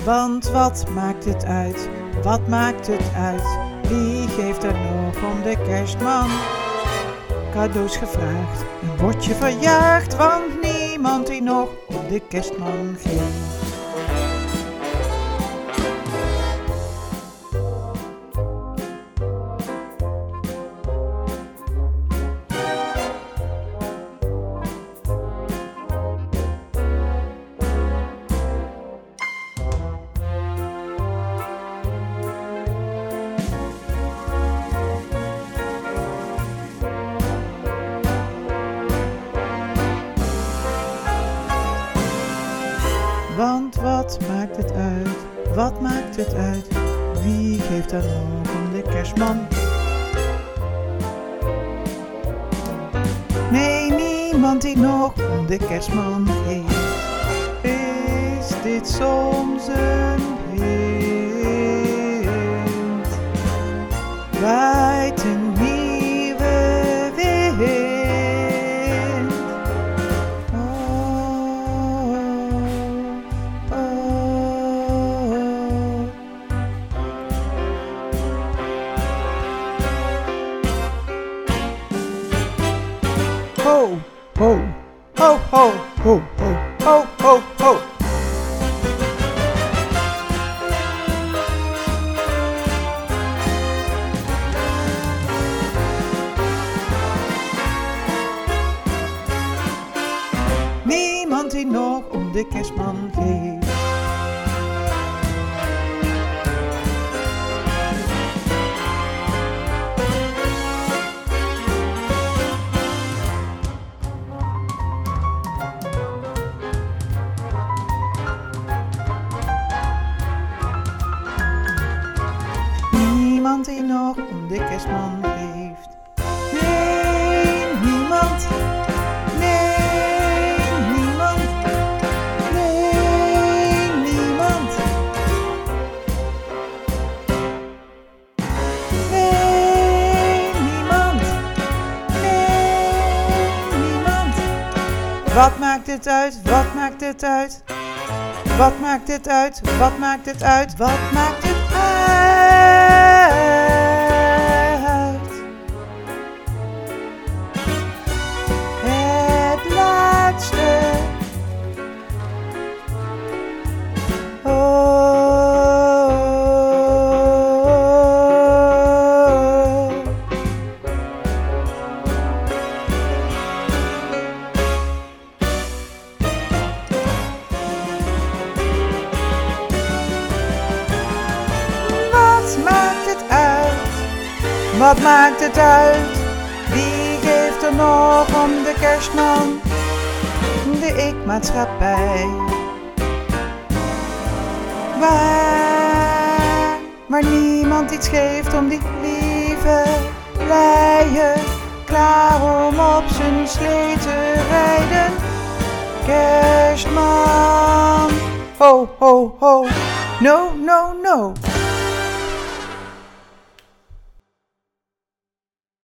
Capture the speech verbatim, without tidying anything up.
Want wat maakt het uit, wat maakt het uit? Wie geeft er nog om de kerstman? Cadeaus gevraagd en word je verjaagd, want niemand die nog om de kerstman geeft. Want wat maakt het uit, wat maakt het uit? Wie geeft er nog om de kerstman? Nee, niemand die nog om de kerstman geeft. Is dit soms een hint? Waait een nieuwe wind? Ho, ho, ho, ho, ho, ho, ho, ho. Niemand die nog om de kerstman geeft. Niemand die nog om de kerstman geeft. Nee, niemand. Nee, niemand. Nee, niemand. Nee, niemand. Nee, niemand. Wat maakt het uit? Wat maakt het uit? Wat maakt het uit? Wat maakt het uit? Wat maakt het uit? Het laatste. Oh. Wat maakt het uit? Wat maakt het uit? Wie geeft er nog om de kerstman? De ik-maatschappij. Waar, waar niemand iets geeft om die lieve leien, klaar om op zijn slee te rijden. Kerstman. Ho, ho, ho. No, no, no.